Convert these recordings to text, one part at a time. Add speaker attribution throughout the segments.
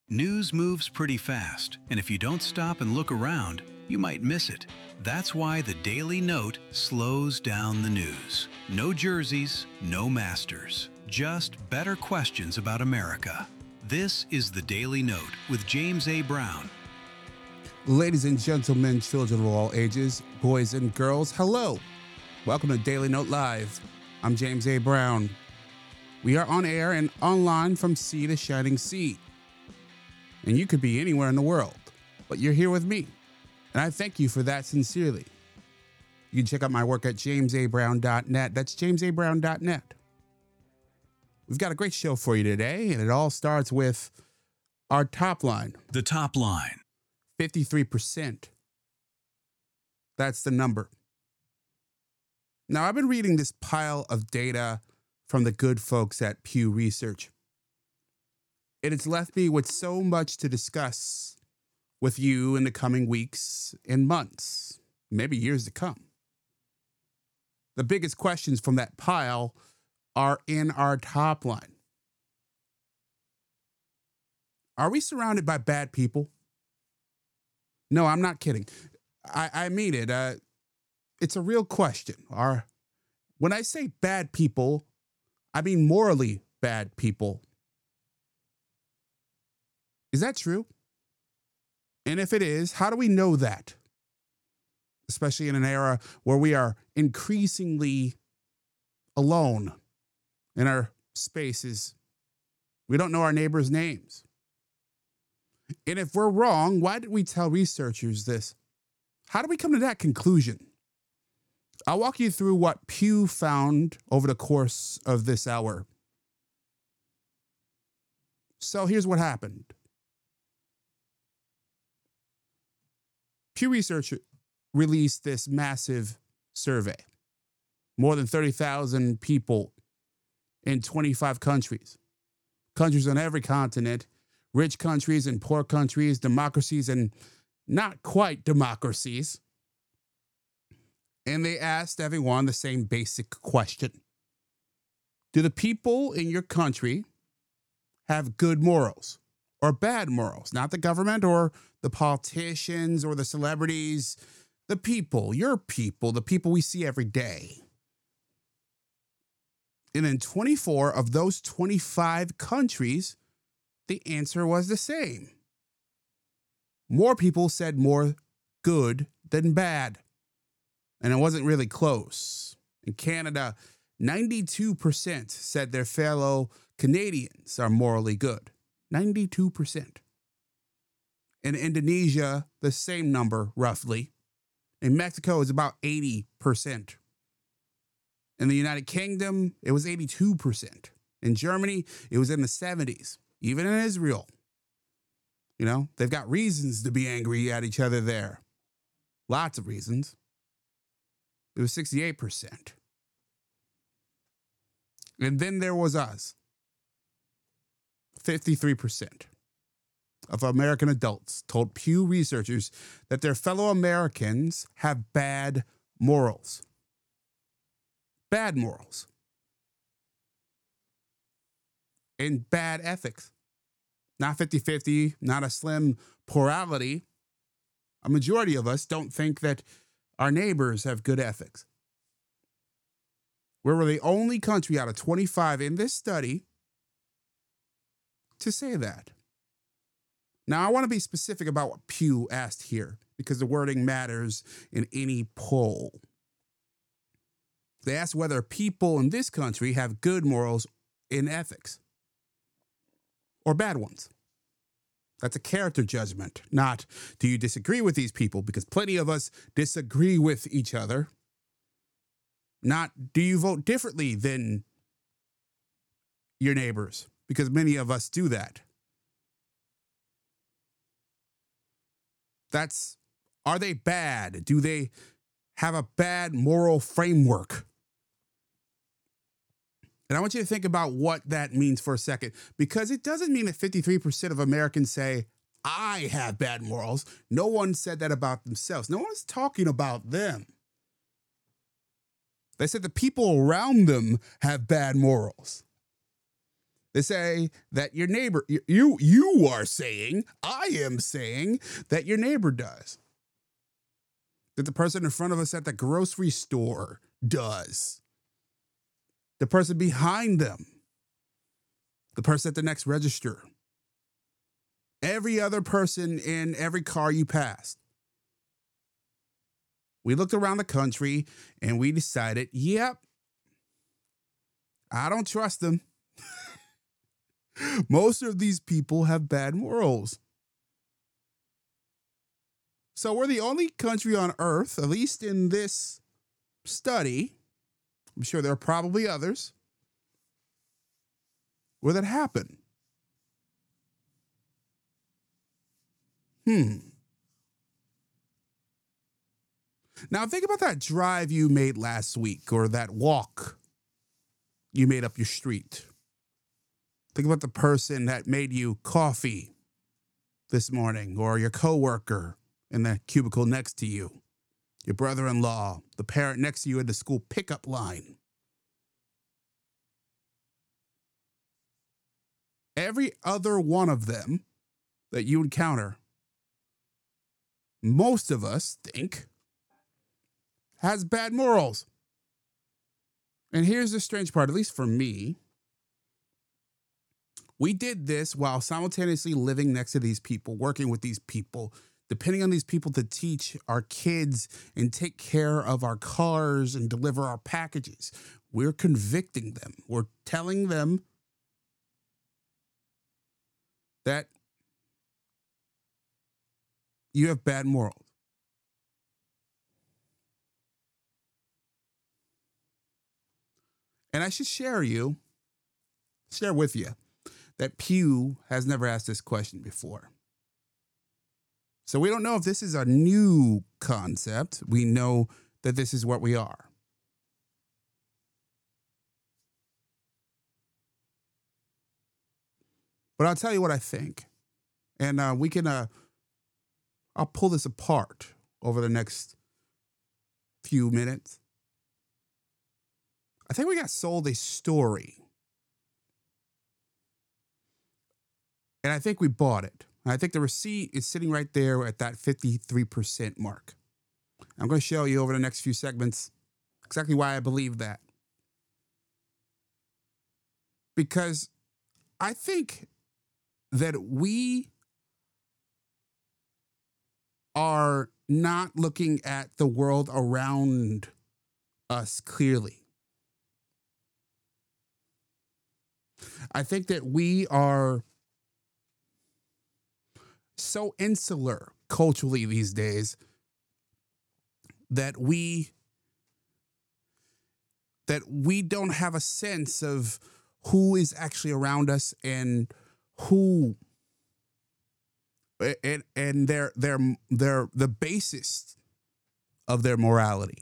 Speaker 1: News moves pretty fast, and if you don't stop and look around, you might miss it. That's why the Daily Note slows down the news. No jerseys, no masters, just better questions about America. This is the Daily Note with James A. Brown.
Speaker 2: Ladies and gentlemen, children of all ages, boys and girls, hello. Welcome to Daily Note Live. I'm James A. Brown. We are on air and online from sea to shining sea. And you could be anywhere in the world, but you're here with me. And I thank you for that sincerely. You can check out my work at jamesabrown.net. That's jamesabrown.net. We've got a great show for you today, and it all starts with our top line.
Speaker 1: The top line.
Speaker 2: 53%. That's the number. Now, I've been reading this pile of data from the good folks at Pew Research. It has left me with so much to discuss with you in the coming weeks and months, maybe years to come. The biggest questions from that pile are in our top line. Are we surrounded by bad people? No, I'm not kidding. I mean it. It's a real question. When I say bad people, I mean morally bad people. Is that true? And if it is, how do we know that? Especially in an era where we are increasingly alone in our spaces. We don't know our neighbors' names. And if we're wrong, why did we tell researchers this? How do we come to that conclusion? I'll walk you through what Pew found over the course of this hour. So here's what happened. Pew Research released this massive survey. More than 30,000 people in 25 countries. Countries on every continent, rich countries and poor countries, democracies and not quite democracies. And they asked everyone the same basic question. Do the people in your country have good morals or bad morals? Not the government or the politicians or the celebrities, the people, your people, the people we see every day. And in 24 of those 25 countries, the answer was the same. More people said more good than bad. And it wasn't really close. In Canada, 92% said their fellow Canadians are morally good. 92%. In Indonesia, the same number, roughly. In Mexico, it's about 80%. In the United Kingdom, it was 82%. In Germany, it was in the 70s. Even in Israel. You know, they've got reasons to be angry at each other there. Lots of reasons. It was 68%. And then there was us. 53% of American adults told Pew researchers that their fellow Americans have bad morals. Bad morals. And bad ethics. Not 50-50, not a slim plurality. A majority of us don't think that our neighbors have good ethics. We were the only country out of 25 in this study to say that. Now, I want to be specific about what Pew asked here because the wording matters in any poll. They asked whether people in this country have good morals in ethics or bad ones. That's a character judgment, not do you disagree with these people, because plenty of us disagree with each other. Not do you vote differently than your neighbors, because many of us do that. Are they bad? Do they have a bad moral framework? And I want you to think about what that means for a second, because it doesn't mean that 53% of Americans say, I have bad morals. No one said that about themselves. No one's talking about them. They said the people around them have bad morals. They say that your neighbor, you are saying, I am saying that your neighbor does. That the person in front of us at the grocery store does. The person behind them. The person at the next register. Every other person in every car you passed. We looked around the country and we decided, yep, I don't trust them. Most of these people have bad morals. So we're the only country on earth, at least in this study, I'm sure there are probably others, where that happened. Now think about that drive you made last week or that walk you made up your street. Think about the person that made you coffee this morning, or your coworker in the cubicle next to you, your brother-in-law, the parent next to you at the school pickup line. Every other one of them that you encounter, most of us think, has bad morals. And here's the strange part, at least for me. We did this while simultaneously living next to these people, working with these people, depending on these people to teach our kids and take care of our cars and deliver our packages. We're convicting them. We're telling them that you have bad morals. And I should share with you that Pew has never asked this question before. So we don't know if this is a new concept. We know that this is what we are. But I'll tell you what I think. And I'll pull this apart over the next few minutes. I think we got sold a story. And I think we bought it. And I think the receipt is sitting right there at that 53% mark. I'm going to show you over the next few segments exactly why I believe that. Because I think that we are not looking at the world around us clearly. I think that we are so insular culturally these days that we don't have a sense of who is actually around us and who and they're the basis of their morality.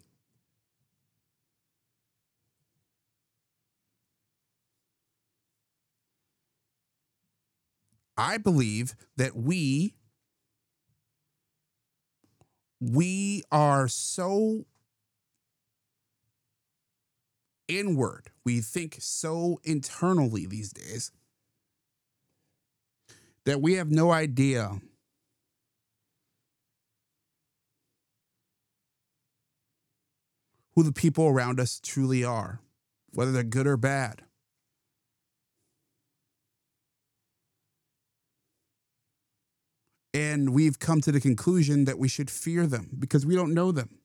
Speaker 2: I believe that we are so inward. We think so internally these days that we have no idea who the people around us truly are, whether they're good or bad. And we've come to the conclusion that we should fear them because we don't know them.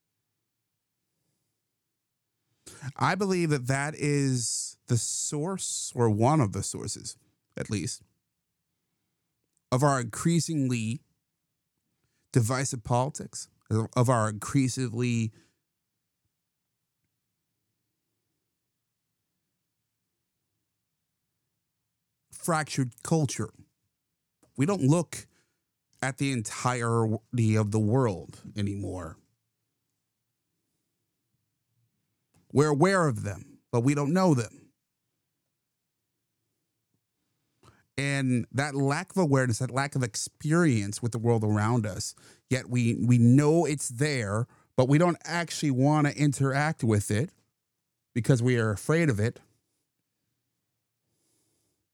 Speaker 2: I believe that that is the source, or one of the sources, at least, of our increasingly divisive politics, of our increasingly fractured culture. We don't look at the entirety of the world anymore. We're aware of them, but we don't know them. And that lack of awareness, that lack of experience with the world around us, yet we know it's there, but we don't actually want to interact with it because we are afraid of it.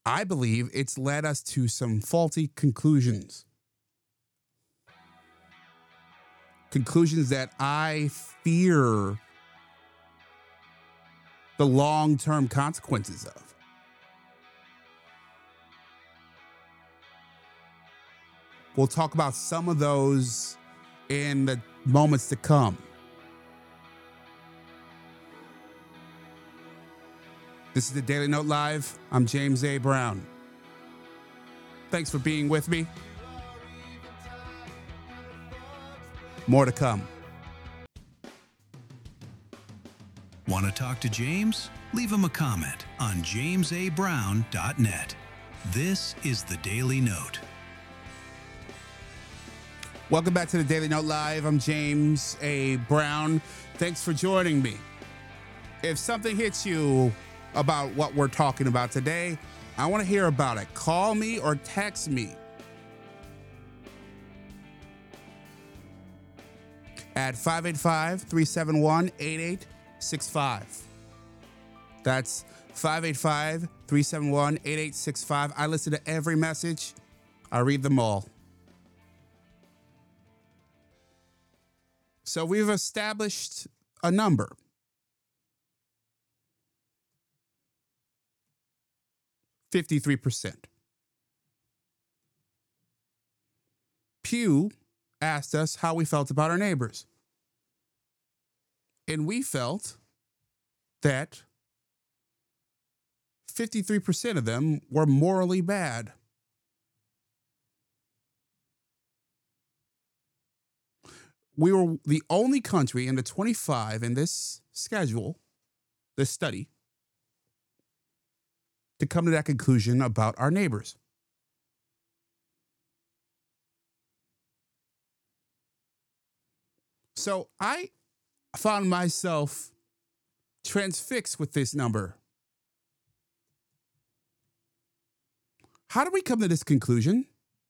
Speaker 2: I believe it's led us to some faulty conclusions. Conclusions that I fear the long-term consequences of. We'll talk about some of those in the moments to come. This is the Daily Note Live. I'm James A. Brown. Thanks for being with me. More to come.
Speaker 1: Want to talk to James? Leave him a comment on jamesabrown.net. This is the Daily Note.
Speaker 2: Welcome back to the Daily Note Live. I'm James A. Brown. Thanks for joining me. If something hits you about what we're talking about today, I want to hear about it. Call me or text me at 585-371-8865. That's 585-371-8865. I listen to every message. I read them all. So we've established a number. %53. Pew asked us how we felt about our neighbors. And we felt that 53% of them were morally bad. We were the only country in the 25 in this schedule, this study, to come to that conclusion about our neighbors. So I found myself transfixed with this number. How did we come to this conclusion?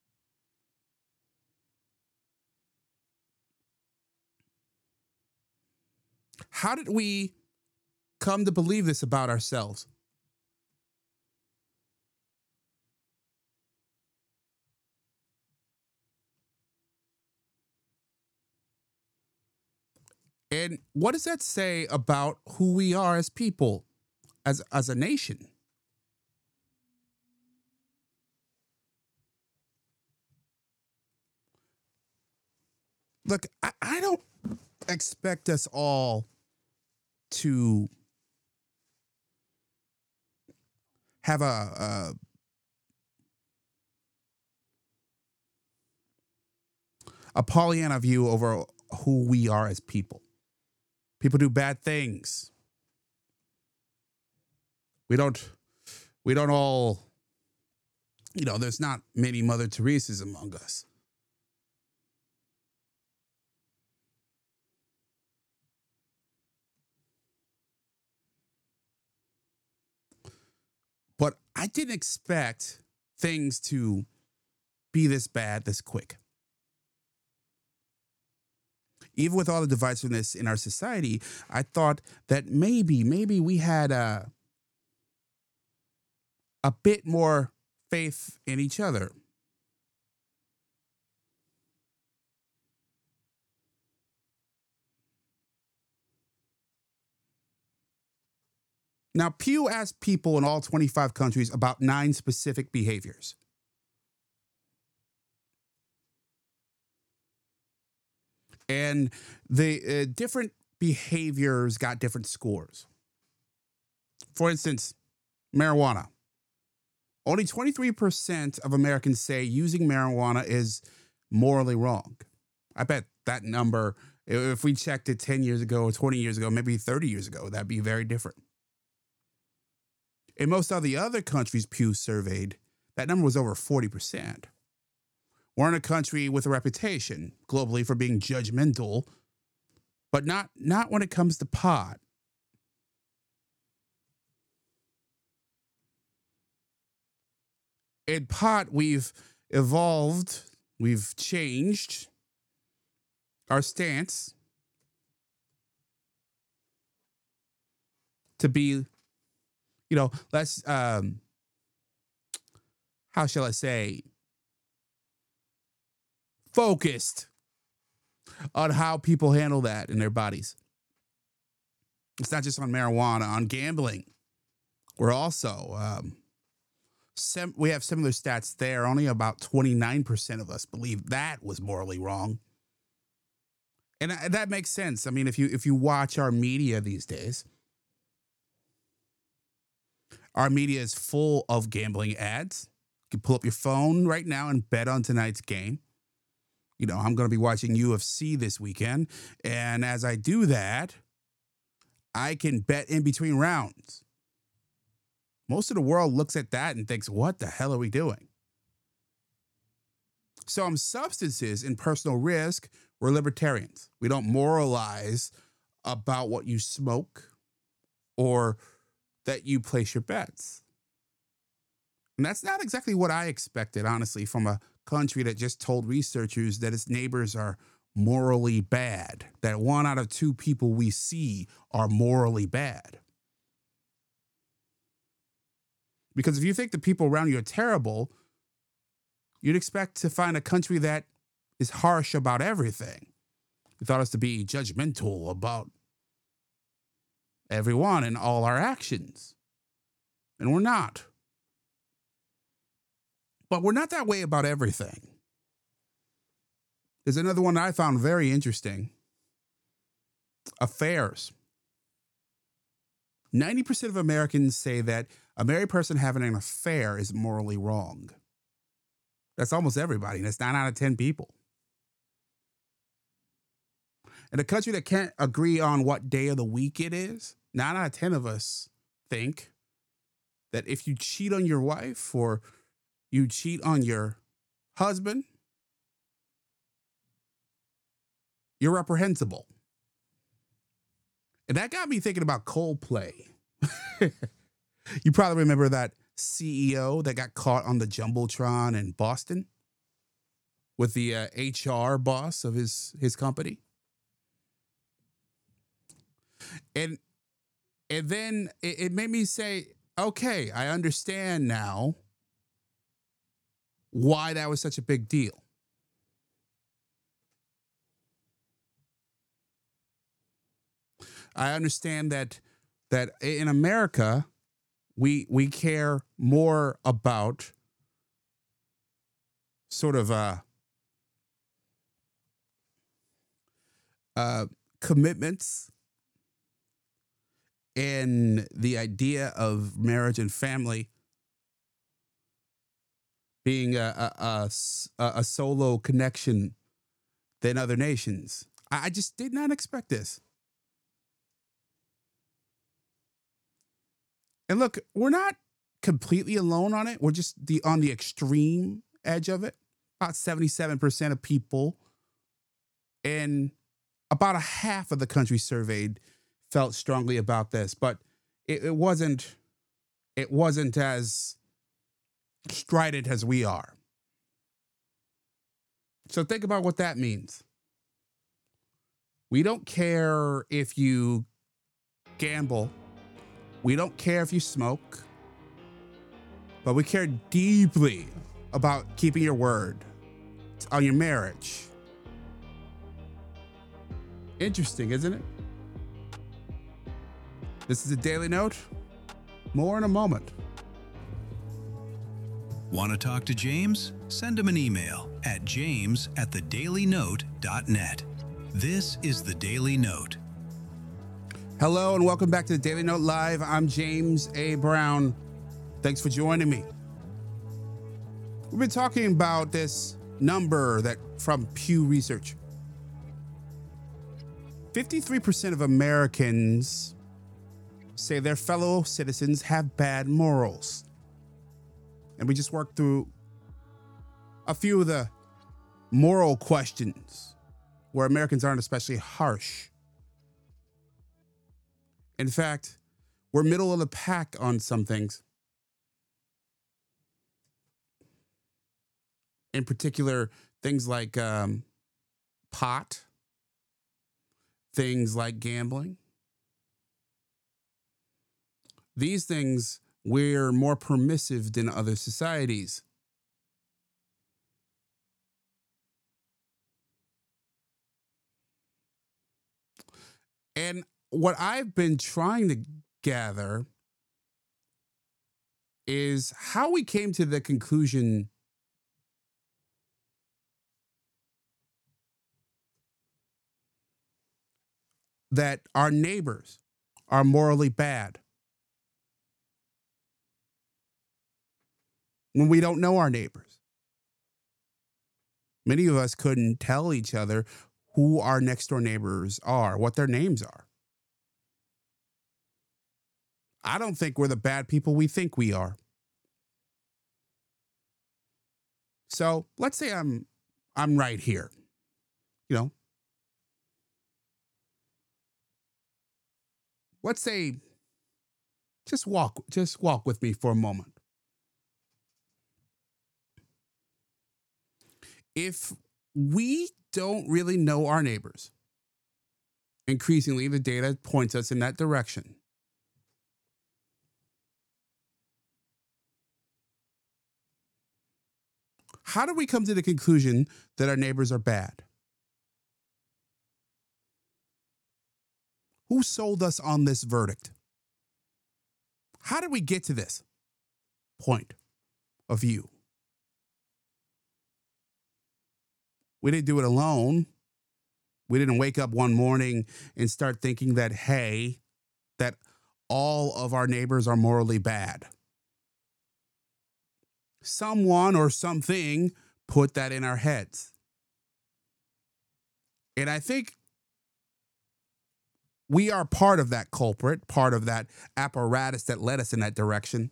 Speaker 2: How did we come to believe this about ourselves? And what does that say about who we are as people, as a nation? Look, I don't expect us all to have a Pollyanna view over who we are as people. People do bad things. We don't all, there's not many Mother Teresas among us. But I didn't expect things to be this bad, this quick. Even with all the divisiveness in our society, I thought that maybe we had a bit more faith in each other. Now, Pew asked people in all 25 countries about 9 specific behaviors. And the different behaviors got different scores. For instance, marijuana. Only 23% of Americans say using marijuana is morally wrong. I bet that number, if we checked it 10 years ago or 20 years ago, maybe 30 years ago, that'd be very different. In most of the other countries Pew surveyed, that number was over 40%. We're in a country with a reputation globally for being judgmental, but not when it comes to pot. In pot, we've evolved, we've changed our stance to be, less how shall I say, focused on how people handle that in their bodies. It's not just on marijuana, on gambling. We're also, we have similar stats there. Only about 29% of us believe that was morally wrong. And that makes sense. I mean, if you watch our media these days, our media is full of gambling ads. You can pull up your phone right now and bet on tonight's game. You know, I'm going to be watching UFC this weekend. And as I do that, I can bet in between rounds. Most of the world looks at that and thinks, what the hell are we doing? So on substances and personal risk, we're libertarians. We don't moralize about what you smoke or that you place your bets. And that's not exactly what I expected, honestly, from a country that just told researchers that its neighbors are morally bad, that 1 out of 2 people we see are morally bad. Because if you think the people around you are terrible, you'd expect to find a country that is harsh about everything. You thought us to be judgmental about everyone and all our actions. And we're not. But we're not that way about everything. There's another one I found very interesting. Affairs. 90% of Americans say that a married person having an affair is morally wrong. That's almost everybody. That's 9 out of 10 people. In a country that can't agree on what day of the week it is, 9 out of 10 of us think that if you cheat on your wife or you cheat on your husband, you're reprehensible. And that got me thinking about Coldplay. You probably remember that CEO that got caught on the Jumbotron in Boston with the HR boss of his company. And then it made me say, okay, I understand now why that was such a big deal. I understand that in America, we care more about sort of commitments and the idea of marriage and family being a solo connection than other nations. I just did not expect this. And look, we're not completely alone on it. We're just on the extreme edge of it. About 77% of people and about a half of the country surveyed felt strongly about this, but it wasn't as strident as we are. So think about what that means. We don't care if you gamble. We don't care if you smoke. But we care deeply about keeping your word on your marriage. Interesting, isn't it? This is a Daily Note. More in a moment.
Speaker 1: Want to talk to James? Send him an email at james@thedailynote.net. This is The Daily Note.
Speaker 2: Hello and welcome back to the Daily Note Live. I'm James A. Brown. Thanks for joining me. We've been talking about this number that from Pew Research. 53% of Americans say their fellow citizens have bad morals. And we just worked through a few of the moral questions where Americans aren't especially harsh. In fact, we're middle of the pack on some things. In particular, things like pot, things like gambling. These things, we're more permissive than other societies. And what I've been trying to gather is how we came to the conclusion that our neighbors are morally bad when we don't know our neighbors. Many of us couldn't tell each other who our next door neighbors are, what their names are. I don't think we're the bad people we think we are. So let's say I'm right here, you know. Let's say just walk with me for a moment. If we don't really know our neighbors, increasingly the data points us in that direction. How do we come to the conclusion that our neighbors are bad? Who sold us on this verdict? How did we get to this point of view? We didn't do it alone. We didn't wake up one morning and start thinking that, hey, that all of our neighbors are morally bad. Someone or something put that in our heads. And I think we are part of that culprit, part of that apparatus that led us in that direction.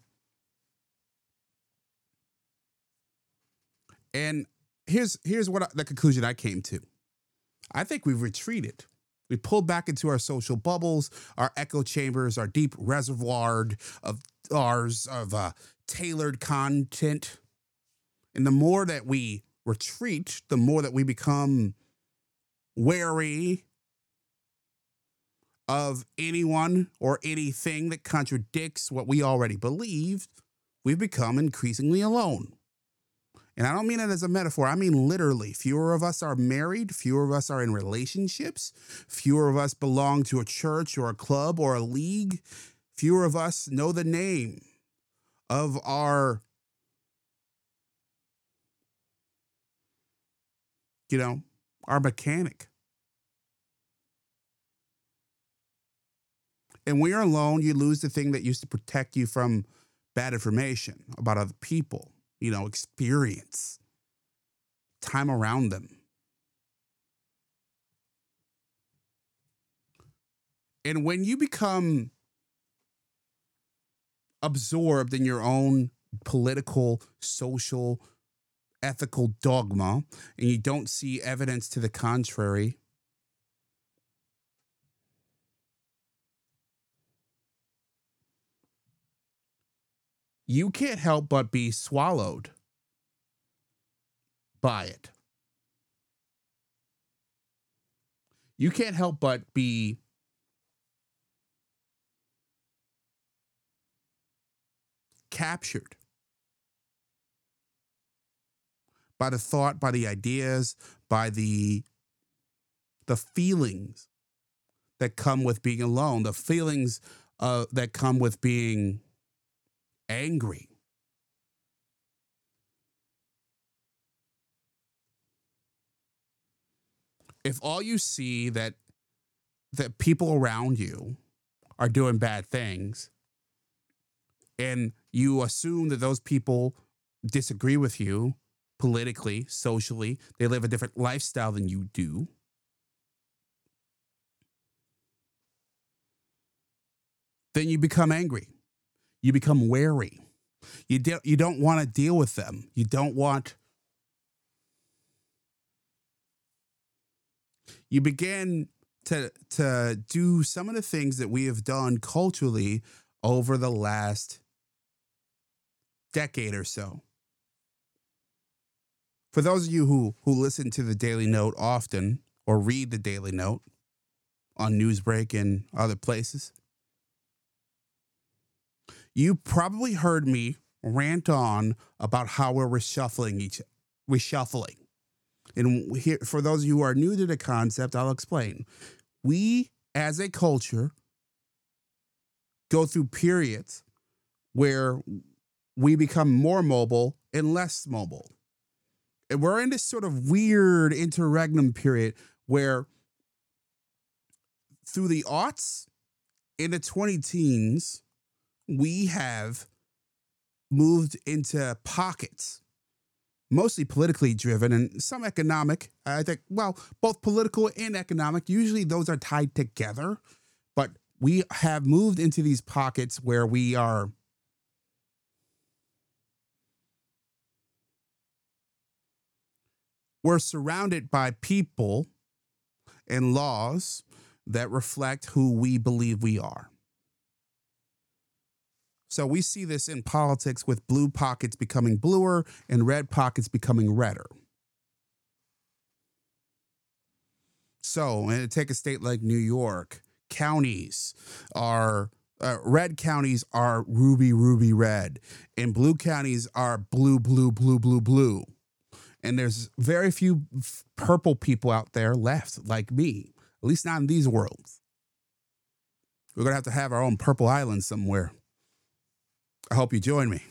Speaker 2: And here's the conclusion I came to. I think we've retreated. We pulled back into our social bubbles, our echo chambers, our deep reservoir of tailored content. And the more that we retreat, the more that we become wary of anyone or anything that contradicts what we already believed, we've become increasingly alone. And I don't mean it as a metaphor. I mean literally. Fewer of us are married. Fewer of us are in relationships. Fewer of us belong to a church or a club or a league. Fewer of us know the name of our, our mechanic. And when you're alone, you lose the thing that used to protect you from bad information about other people, experience, time around them. And when you become absorbed in your own political, social, ethical dogma, and you don't see evidence to the contrary, you can't help but be swallowed by it. You can't help but be captured by the thought, by the ideas, by the feelings that come with being alone, the feelings that come with being angry. If all you see that people around you are doing bad things, and you assume that those people disagree with you politically, socially, they live a different lifestyle than you do, then you become angry. You become wary. You don't want to deal with them. You begin to do some of the things that we have done culturally over the last decade or so. For those of you who listen to the Daily Note often or read the Daily Note on Newsbreak and other places, you probably heard me rant on about how we're reshuffling. And here, for those of you who are new to the concept, I'll explain. We as a culture, go through periods where we become more mobile and less mobile. And we're in this sort of weird interregnum period where through the aughts, in the 20 teens, we have moved into pockets, mostly politically driven and some economic. I think, well, both political and economic. Usually those are tied together, but we have moved into these pockets where we're surrounded by people and laws that reflect who we believe we are. So we see this in politics with blue pockets becoming bluer and red pockets becoming redder. So, and take a state like New York, counties are red counties are ruby, ruby red, and blue counties are blue, blue, blue, blue, blue. And there's very few purple people out there left like me, at least not in these worlds. We're going to have our own purple island somewhere. I hope you join me.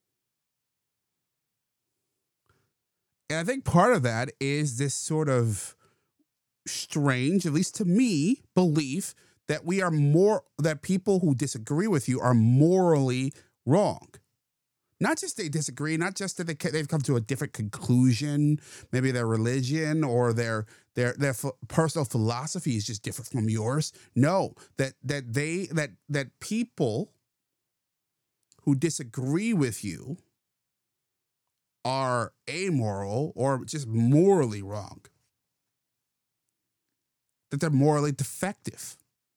Speaker 2: And I think part of that is this sort of strange, at least to me, belief that that people who disagree with you are morally wrong. Not just they disagree, not just that they've come to a different conclusion, maybe their religion or their personal philosophy is just different from yours. No, that people who disagree with you are amoral or just morally wrong. That they're morally defective.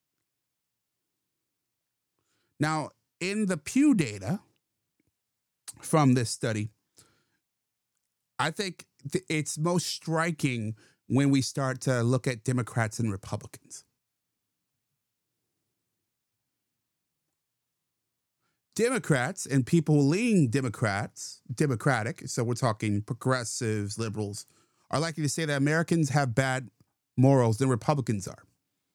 Speaker 2: Now, in the Pew data from this study, I think it's most striking when we start to look at Democrats and Republicans. Democrats and people leaning Democratic, so we're talking progressives, liberals, are likely to say that Americans have bad morals than Republicans are.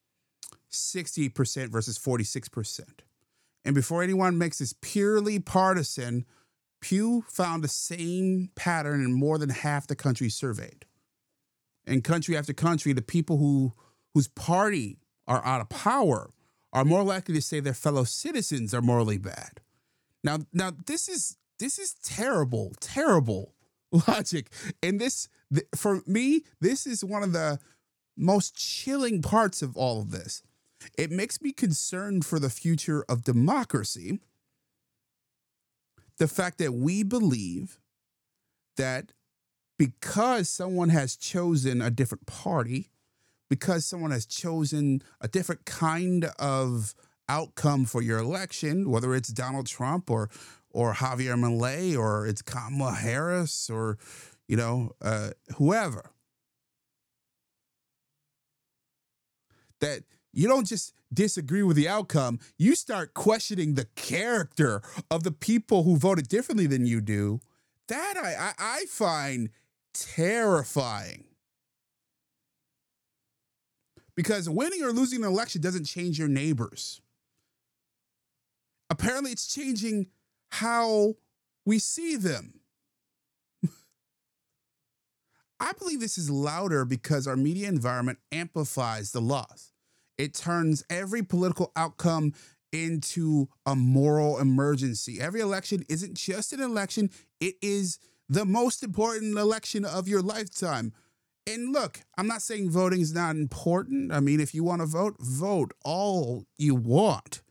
Speaker 2: 60% versus 46%. And before anyone makes this purely partisan, Pew found the same pattern in more than half the country surveyed. In country after country, the people whose party are out of power are more likely to say their fellow citizens are morally bad. Now this is terrible, terrible logic. And for me, this is one of the most chilling parts of all of this. It makes me concerned for the future of democracy. The fact that we believe that because someone has chosen a different party, because someone has chosen a different kind of outcome for your election, whether it's Donald Trump or Javier Milei or it's Kamala Harris or whoever, that you don't just disagree with the outcome, you start questioning the character of the people who voted differently than you do. That I find terrifying. Because winning or losing an election doesn't change your neighbors. Apparently, it's changing how we see them. I believe this is louder because our media environment amplifies the loss. It turns every political outcome into a moral emergency. Every election isn't just an election. It is the most important election of your lifetime. And look, I'm not saying voting is not important. I mean, if you want to vote, vote all you want.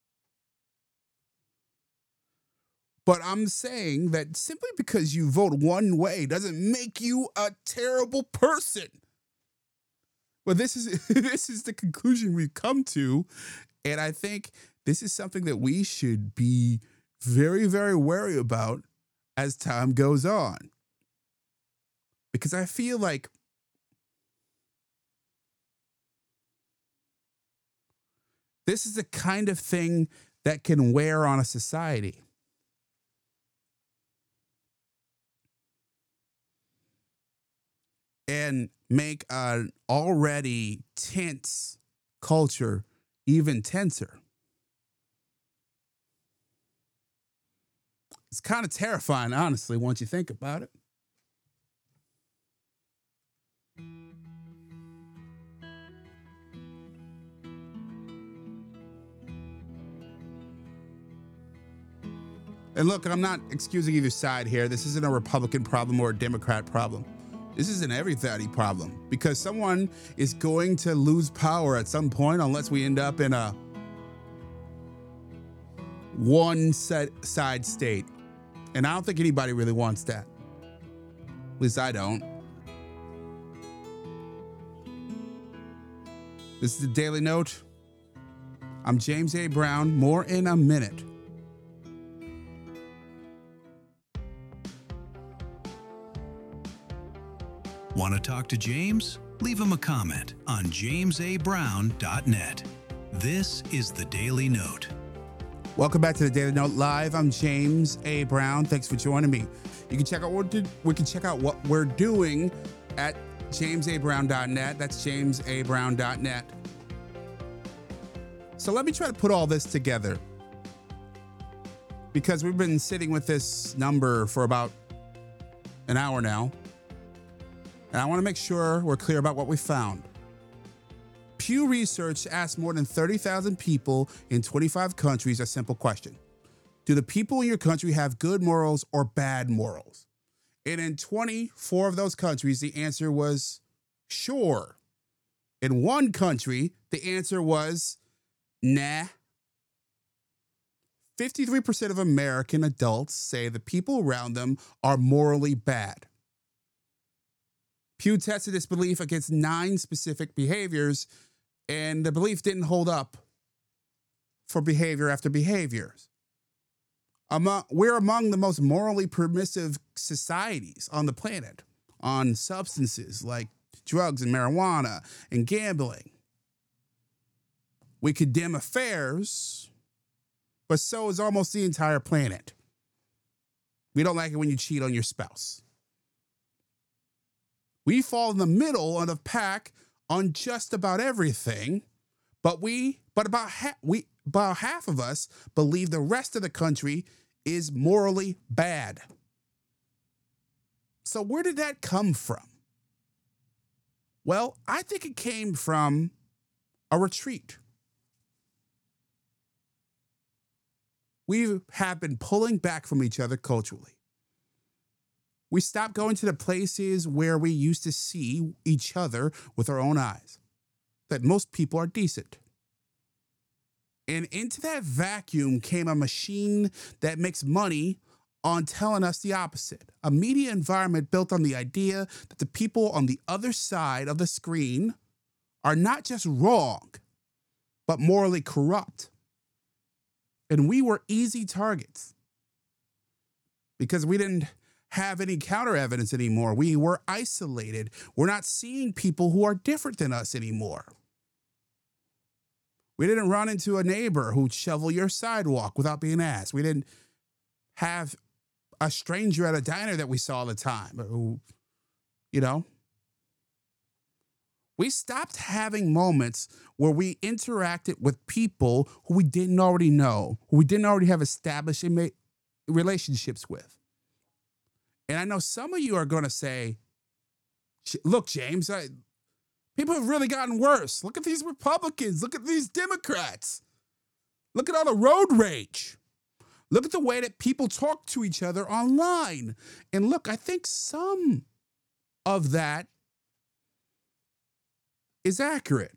Speaker 2: But I'm saying that simply because you vote one way doesn't make you a terrible person. Well, this is the conclusion we've come to. And I think this is something that we should be very, very wary about as time goes on. Because I feel like this is the kind of thing that can wear on a society. And make an already tense culture even tenser. It's kind of terrifying, honestly, once you think about it. And look, I'm not excusing either side here. This isn't a Republican problem or a Democrat problem. This is an everybody problem because someone is going to lose power at some point unless we end up in a one-side state. And I don't think anybody really wants that. At least I don't. This is the Daily Note. I'm James A. Brown. More in a minute.
Speaker 1: Want to talk to James? Leave him a comment on jamesabrown.net. This is the Daily Note.
Speaker 2: Welcome back to the Daily Note Live. I'm James A. Brown. Thanks for joining me. You can check out what we're doing at jamesabrown.net. That's jamesabrown.net. So let me try to put all this together because we've been sitting with this number for about an hour now. And I want to make sure we're clear about what we found. Pew Research asked more than 30,000 people in 25 countries a simple question. Do the people in your country have good morals or bad morals? And in 24 of those countries, the answer was sure. In one country, the answer was nah. 53% of American adults say the people around them are morally bad. Pew tested this belief against 9 specific behaviors, and the belief didn't hold up for behavior after behaviors. We're among the most morally permissive societies on the planet on substances like drugs and marijuana and gambling. We condemn affairs, but so is almost the entire planet. We don't like it when you cheat on your spouse. We fall in the middle of the pack on just about everything, but about half of us believe the rest of the country is morally bad. So where did that come from? Well, I think it came from a retreat. We have been pulling back from each other culturally. We stopped going to the places where we used to see each other with our own eyes, that most people are decent. And into that vacuum came a machine that makes money on telling us the opposite. A media environment built on the idea that the people on the other side of the screen are not just wrong, but morally corrupt. And we were easy targets because we didn't have any counter evidence anymore. We were isolated. We're not seeing people who are different than us anymore. We didn't run into a neighbor who'd shovel your sidewalk without being asked. We didn't have a stranger at a diner that we saw all the time who, we stopped having moments where we interacted with people who we didn't already know, who we didn't already have established relationships with. And I know some of you are going to say, look, James, people have really gotten worse. Look at these Republicans. Look at these Democrats. Look at all the road rage. Look at the way that people talk to each other online. And look, I think some of that is accurate.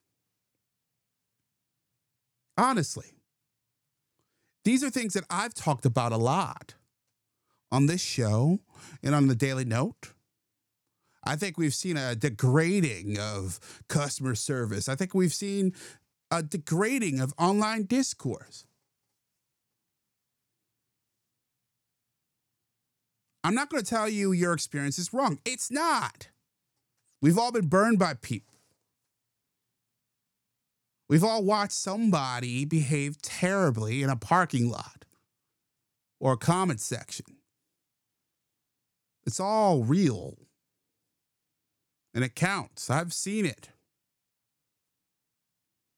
Speaker 2: Honestly, these are things that I've talked about a lot on this show and on the Daily Note. I think we've seen a degrading of customer service. I think we've seen a degrading of online discourse. I'm not going to tell you your experience is wrong. It's not. We've all been burned by people. We've all watched somebody behave terribly in a parking lot or a comment section. It's all real. And it counts. I've seen it.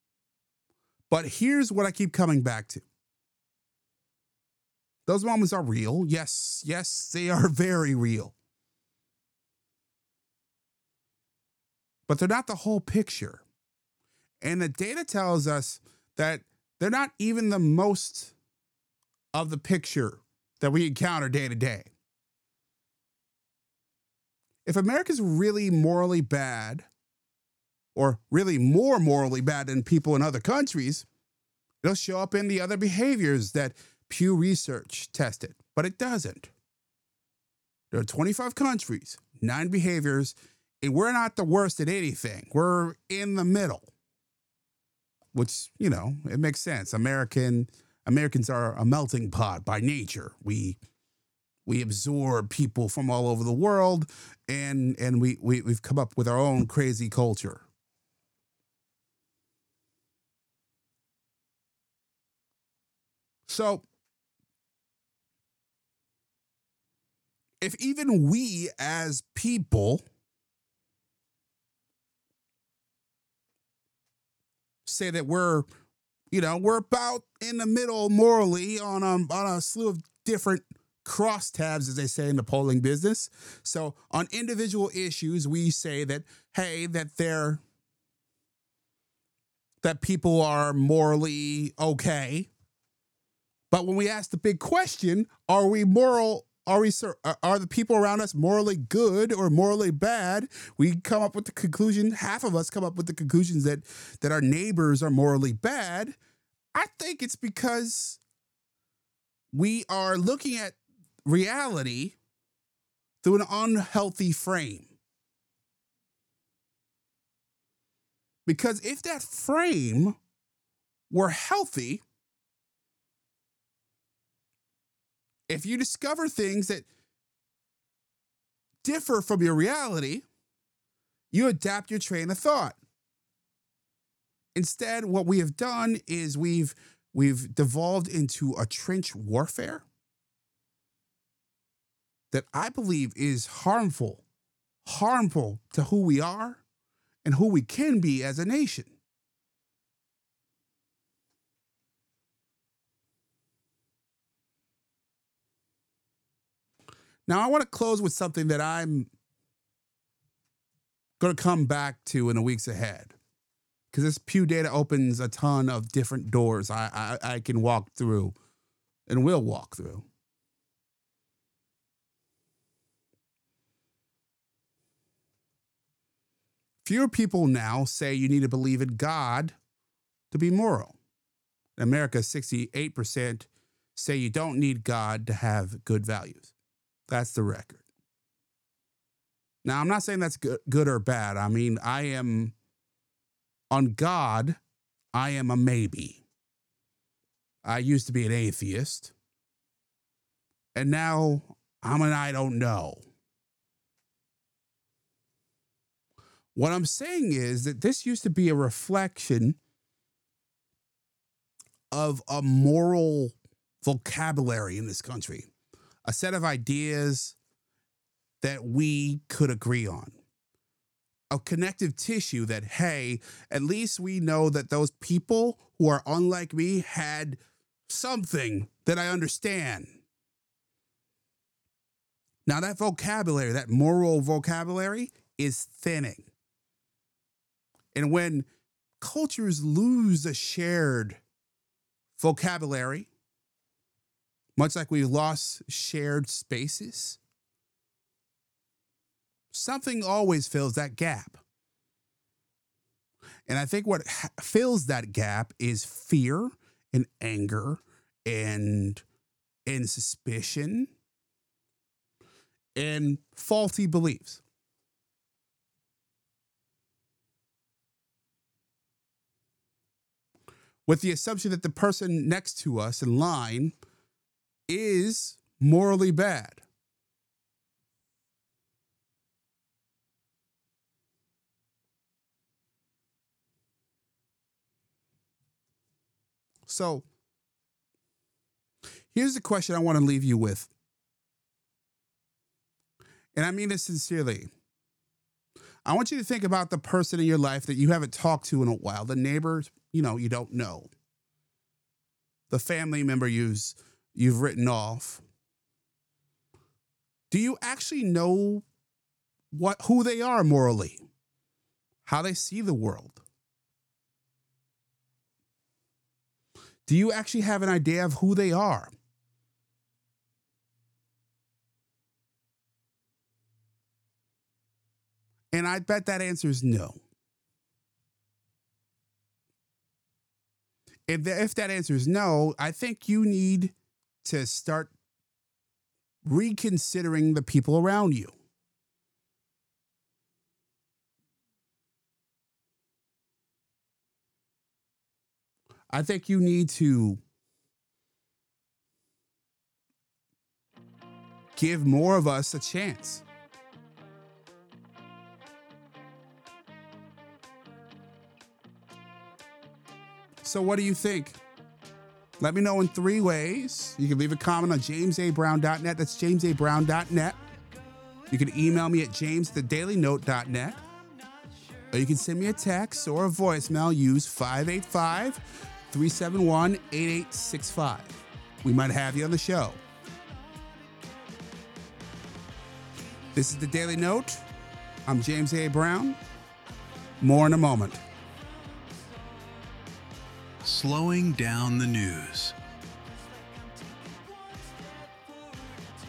Speaker 2: But here's what I keep coming back to. Those moments are real. Yes, they are very real. But they're not the whole picture. And the data tells us that they're not even the most of the picture that we encounter day to day. If America's really morally bad, or really more morally bad than people in other countries, it'll show up in the other behaviors that Pew Research tested. But it doesn't. There are 25 countries, 9 behaviors, and we're not the worst at anything. We're in the middle. Which, it makes sense. Americans are a melting pot by nature. We absorb people from all over the world, and we've come up with our own crazy culture. So, if even we as people say that we're about in the middle morally on a slew of different crosstabs, as they say in the polling business. So on individual issues, we say that, hey, that people are morally okay. But when we ask the big question, are we moral? Are the people around us morally good or morally bad? We come up with the conclusion, half of us come up with the conclusions that our neighbors are morally bad. I think it's because we are looking at reality through an unhealthy frame. Because if that frame were healthy, if you discover things that differ from your reality, you adapt your train of thought. Instead, what we have done is we've devolved into a trench warfare that I believe is harmful to who we are and who we can be as a nation. Now, I want to close with something that I'm going to come back to in the weeks ahead, because this Pew data opens a ton of different doors I can walk through and will walk through. Fewer people now say you need to believe in God to be moral. In America, 68% say you don't need God to have good values. That's the record. Now, I'm not saying that's good or bad. I mean, on God, I am a maybe. I used to be an atheist, and now I'm an I don't know. What I'm saying is that this used to be a reflection of a moral vocabulary in this country, a set of ideas that we could agree on, a connective tissue that, hey, at least we know that those people who are unlike me had something that I understand. Now, that vocabulary, that moral vocabulary, is thinning. And when cultures lose a shared vocabulary, much like we've lost shared spaces, something always fills that gap. And I think what fills that gap is fear and anger and suspicion and faulty beliefs. With the assumption that the person next to us in line is morally bad. So, here's the question I want to leave you with. And I mean this sincerely. I want you to think about the person in your life that you haven't talked to in a while, the neighbor, you don't know. the family member you've written off, do you actually know who they are morally, how they see the world? Do you actually have an idea of who they are? And I bet that answer is no. If that answer is no, I think you need to start reconsidering the people around you. I think you need to give more of us a chance. So what do you think? Let me know in 3 ways. You can leave a comment on jamesabrown.net. That's jamesabrown.net. You can email me at james@thedailynote.net. Or you can send me a text or a voicemail. Use 585-371-8865. We might have you on the show. This is The Daily Note. I'm James A. Brown. More in a moment.
Speaker 1: Slowing down the news.